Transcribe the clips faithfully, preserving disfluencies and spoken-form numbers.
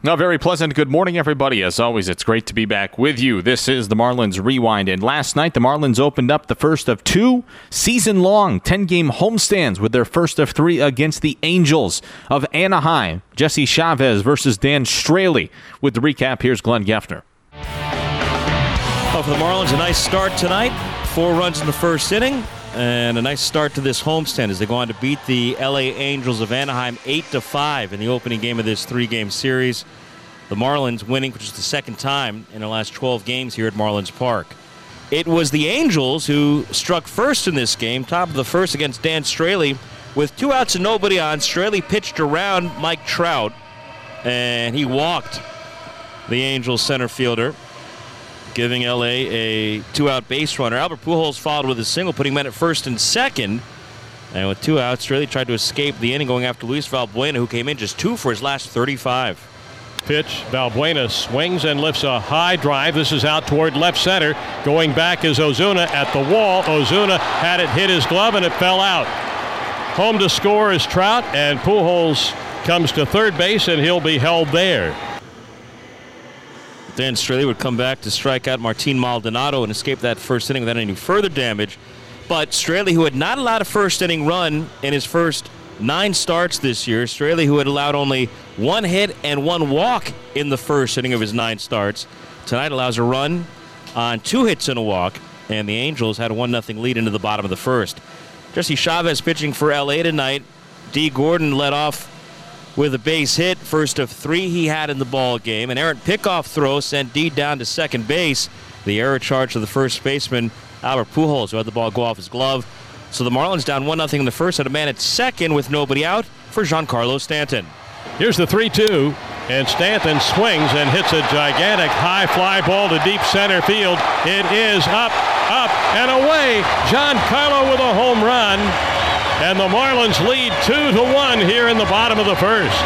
A very pleasant good morning, everybody. As always, it's great to be back with you. This is the Marlins Rewind, and last night the Marlins opened up the first of two season-long ten-game homestands with their first of three against the Angels of Anaheim. Jesse Chavez versus Dan Straley. With the recap, here's Glenn Geffner. Well, for the Marlins, a nice start tonight. Four runs in the first inning, and a nice start to this homestand as they go on to beat the L A Angels of Anaheim eight to five in the opening game of this three-game series. The Marlins winning, which is the second time in the last twelve games here at Marlins Park. It was the Angels who struck first in this game, top of the first against Dan Straley. With two outs and nobody on, Straley pitched around Mike Trout, and he walked the Angels center fielder, giving L A a two-out base runner. Albert Pujols followed with a single, putting men at first and second. And with two outs, Straley tried to escape the inning, going after Luis Valbuena, who came in just two for his last thirty-five. Pitch, Valbuena swings and lifts a high drive. This is out toward left center. Going back is Ozuna at the wall. Ozuna had it hit his glove and it fell out. Home to score is Trout, and Pujols comes to third base, and he'll be held there. Dan Straley would come back to strike out Martin Maldonado and escape that first inning without any further damage. But Straley, who had not allowed a first inning run in his first nine starts this year, Straley, who had allowed only one hit and one walk in the first inning of his nine starts, tonight allows a run on two hits and a walk, and the Angels had a one nothing lead into the bottom of the first. Jesse Chavez pitching for L A tonight. Dee Gordon led off with a base hit, first of three he had in the ball game. An errant pickoff throw sent Dee down to second base. The error charge to the first baseman, Albert Pujols, who had the ball go off his glove. So the Marlins down one nothing in the first, had a man at second with nobody out for Giancarlo Stanton. Here's the three two, and Stanton swings and hits a gigantic high fly ball to deep center field. It is up, up, and away. Giancarlo with a home run. And the Marlins lead two to one here in the bottom of the first.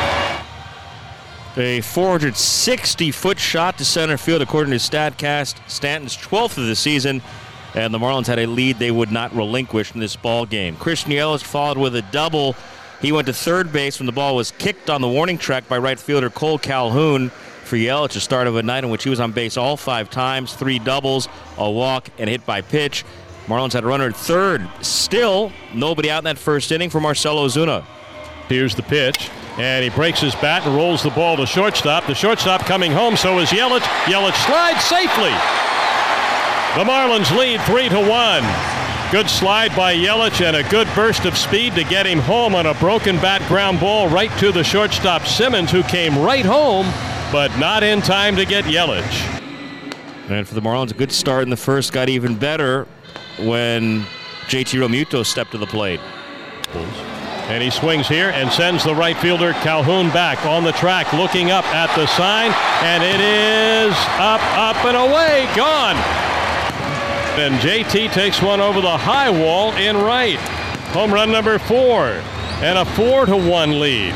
A four hundred sixty foot shot to center field, according to StatCast. Stanton's twelfth of the season, and the Marlins had a lead they would not relinquish in this ball game. Christian Yelich followed with a double. He went to third base when the ball was kicked on the warning track by right fielder Cole Calhoun. For Yelich, a start of a night in which he was on base all five times, three doubles, a walk, and a hit by pitch. Marlins had a runner at third. Still, nobody out in that first inning for Marcell Ozuna. Here's the pitch, and he breaks his bat and rolls the ball to shortstop. The shortstop coming home, so is Yelich. Yelich slides safely. The Marlins lead three to one. Good slide by Yelich and a good burst of speed to get him home on a broken bat ground ball right to the shortstop Simmons, who came right home, but not in time to get Yelich. And for the Marlins, a good start in the first got even better when J T Realmuto stepped to the plate. And he swings here and sends the right fielder Calhoun back on the track, looking up at the sign, and it is up, up, and away, gone. And J T takes one over the high wall in right. Home run number four, and a four to one lead.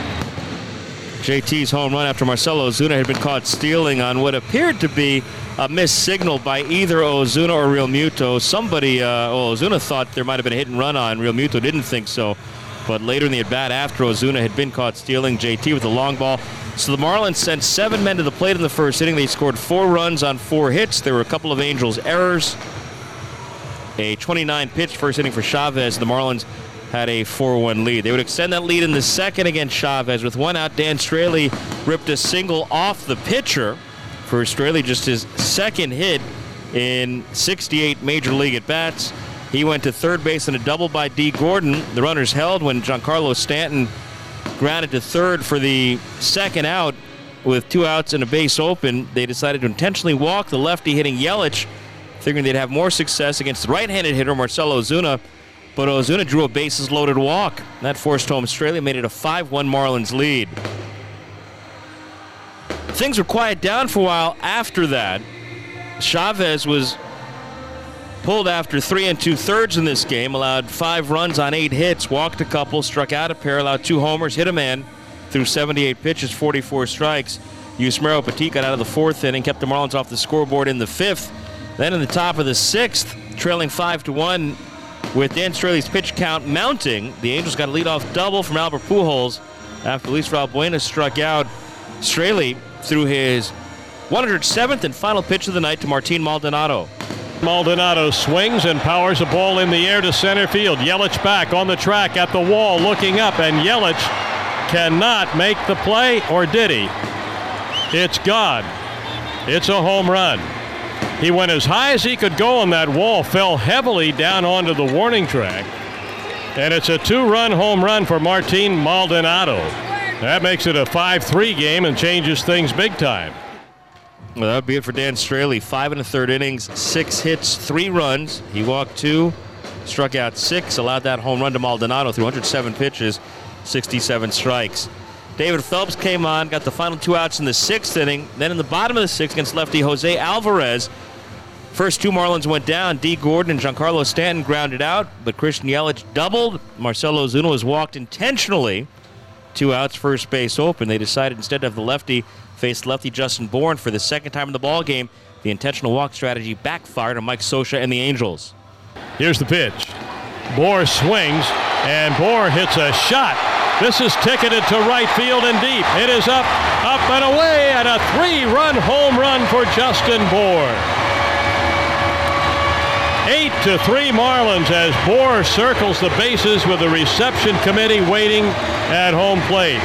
J T's home run after Marcell Ozuna had been caught stealing on what appeared to be a missed signal by either Ozuna or Realmuto. Somebody, uh, well, Ozuna thought there might have been a hit and run on. Realmuto didn't think so. But later in the at-bat, after Ozuna had been caught stealing, J T with the long ball. So the Marlins sent seven men to the plate in the first inning. They scored four runs on four hits. There were a couple of Angels errors. A twenty-nine pitch first inning for Chavez. The Marlins had a four one lead. They would extend that lead in the second against Chavez. With one out, Dan Straley ripped a single off the pitcher. For Straley, just his second hit in sixty-eight Major League at-bats. He went to third base in a double by Dee Gordon. The runners held when Giancarlo Stanton grounded to third for the second out. With two outs and a base open, they decided to intentionally walk the lefty hitting Yelich, figuring they'd have more success against the right-handed hitter Marcell Ozuna. But Ozuna drew a bases-loaded walk. That forced home Straley, made it a five one Marlins lead. Things were quiet down for a while after that. Chavez was pulled after three and two-thirds in this game, allowed five runs on eight hits, walked a couple, struck out a pair, allowed two homers, hit a man through seventy-eight pitches, forty-four strikes. Yusmeiro Petit got out of the fourth inning, kept the Marlins off the scoreboard in the fifth. Then in the top of the sixth, trailing five to one with Dan Straley's pitch count mounting, the Angels got a leadoff double from Albert Pujols after Luis Valbuena struck out. Straley threw his one hundred seventh and final pitch of the night to Martin Maldonado. Maldonado swings and powers a ball in the air to center field. Yelich back on the track at the wall looking up, and Yelich cannot make the play, or did he? It's gone. It's a home run. He went as high as he could go on that wall, fell heavily down onto the warning track, and it's a two-run home run for Martin Maldonado. That makes it a five three game and changes things big time. Well, that would be it for Dan Straley. Five and a third innings, six hits, three runs. He walked two, struck out six, allowed that home run to Maldonado through one hundred seven pitches, sixty-seven strikes. David Phelps came on, got the final two outs in the sixth inning. Then in the bottom of the sixth against lefty Jose Alvarez, first two Marlins went down. D. Gordon and Giancarlo Stanton grounded out, but Christian Yelich doubled. Marcell Ozuna was walked intentionally. Two outs, first base open. They decided instead to have the lefty face lefty Justin Bourne for the second time in the ballgame. The intentional walk strategy backfired on Mike Scioscia and the Angels. Here's the pitch. Bour swings, and Bour hits a shot. This is ticketed to right field and deep. It is up, up and away, and a three-run home run for Justin Bour. Eight to three Marlins as Bour circles the bases with the reception committee waiting at home plate.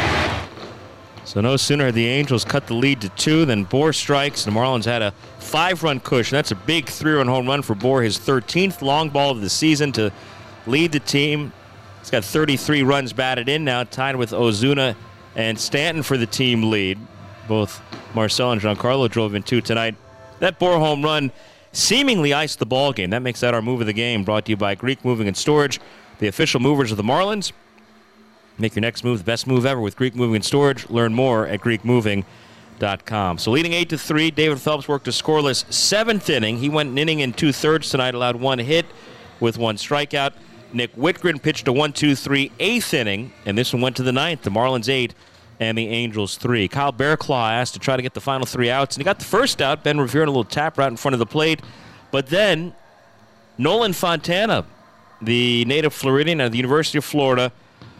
So no sooner had the Angels cut the lead to two than Bour strikes. The Marlins had a five-run cushion. That's a big three-run home run for Bour, his thirteenth long ball of the season to lead the team. He's got thirty-three runs batted in now, tied with Ozuna and Stanton for the team lead. Both Marcell and Giancarlo drove in two tonight. That Bour home run seemingly iced the ball game. That makes that our move of the game, brought to you by Greek Moving and Storage, the official movers of the Marlins. Make your next move the best move ever with Greek Moving and Storage. Learn more at greek moving dot com. So leading eight to three, David Phelps worked a scoreless seventh inning. He went an inning and two-thirds tonight, allowed one hit with one strikeout. Nick Whitgren pitched a one two three eighth inning, and this one went to the ninth. The Marlins eight and the Angels three. Kyle Bearclaw asked to try to get the final three outs, and he got the first out. Ben Revere in a little tap right in front of the plate. But then Nolan Fontana, the native Floridian at the University of Florida,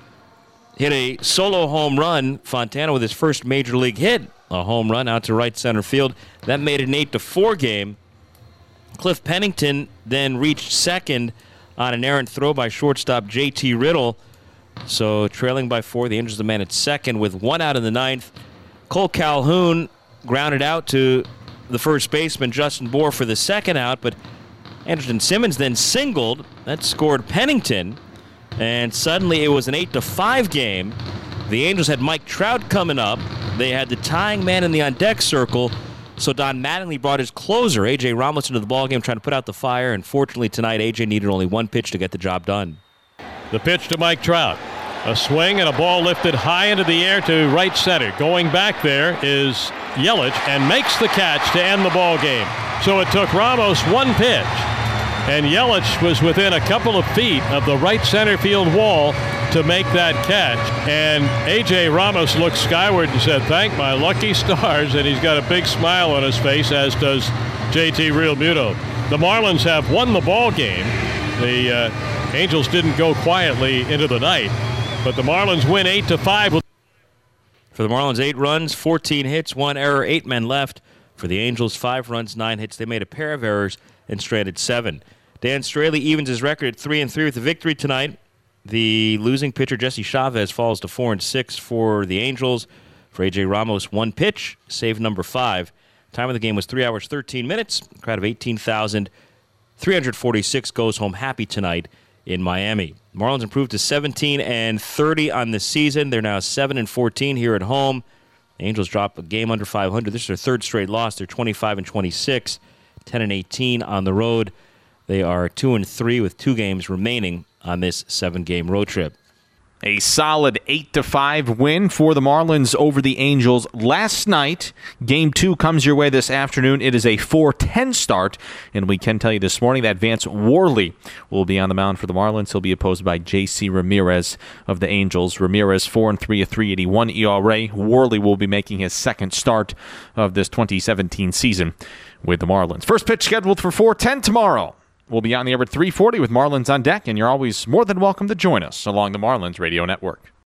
hit a solo home run. Fontana with his first major league hit, a home run out to right center field. That made it an eight to four game. Cliff Pennington then reached second on an errant throw by shortstop J T Riddle. So trailing by four, the Angels the man at second with one out in the ninth. Cole Calhoun grounded out to the first baseman Justin Bour for the second out, but Andrelton Simmons then singled. That scored Pennington, and suddenly it was an eight to five game. The Angels had Mike Trout coming up. They had the tying man in the on-deck circle, so Don Mattingly brought his closer, A J Ramos, into the ballgame trying to put out the fire, and fortunately tonight A J needed only one pitch to get the job done. The pitch to Mike Trout. A swing and a ball lifted high into the air to right center. Going back there is Yelich and makes the catch to end the ball game. So it took Ramos one pitch, and Yelich was within a couple of feet of the right center field wall to make that catch. And A J Ramos looked skyward and said, "Thank my lucky stars," and he's got a big smile on his face, as does J T Realmuto. The Marlins have won the ball game. The uh, Angels didn't go quietly into the night, but the Marlins win eight to five. For the Marlins, eight runs, fourteen hits, one error, eight men left. For the Angels, five runs, nine hits. They made a pair of errors and stranded seven. Dan Straley evens his record at three and three with the victory tonight. The losing pitcher Jesse Chavez falls to four and six for the Angels. For A J Ramos, one pitch, save number five. Time of the game was three hours, thirteen minutes. A crowd of eighteen thousand three hundred forty-six goes home happy tonight in Miami. Marlins improved to seventeen and thirty on the season. They're now seven and fourteen here at home. The Angels drop a game under five hundred. This is their third straight loss. They're twenty-five and twenty-six, ten and eighteen on the road. They are two and three with two games remaining on this seven-game road trip. A solid eight to five win for the Marlins over the Angels last night. Game two comes your way this afternoon. It is a four ten start, and we can tell you this morning that Vance Worley will be on the mound for the Marlins. He'll be opposed by J C Ramirez of the Angels. Ramirez four and three, a three eighty-one E R A. Worley will be making his second start of this twenty seventeen season with the Marlins. First pitch scheduled for four ten tomorrow. We'll be on the air at three forty with Marlins on deck, and you're always more than welcome to join us along the Marlins Radio Network.